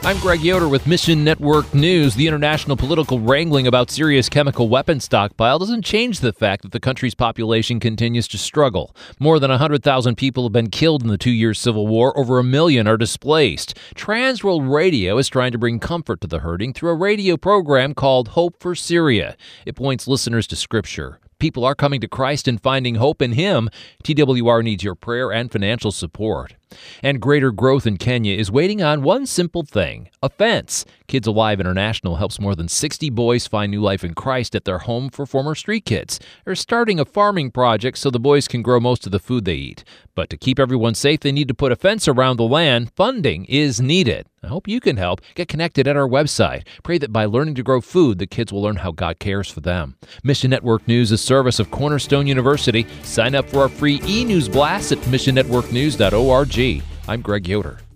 I'm Greg Yoder with Mission Network News. The international political wrangling about Syria's chemical weapons stockpile doesn't change the fact that the country's population continues to struggle. More than 100,000 people have been killed in the 2-year civil war. Over 1 million are displaced. Transworld Radio is trying to bring comfort to the hurting through a radio program called Hope for Syria. It points listeners to Scripture. People are coming to Christ and finding hope in Him. TWR needs your prayer and financial support. And greater growth in Kenya is waiting on one simple thing, a fence. Kids Alive International helps more than 60 boys find new life in Christ at their home for former street kids. They're starting a farming project so the boys can grow most of the food they eat. But to keep everyone safe, they need to put a fence around the land. Funding is needed. I hope you can help. Get connected at our website. Pray that by learning to grow food, the kids will learn how God cares for them. Mission Network News is a service of Cornerstone University. Sign up for our free e-news blast at missionnetworknews.org. I'm Greg Yoder.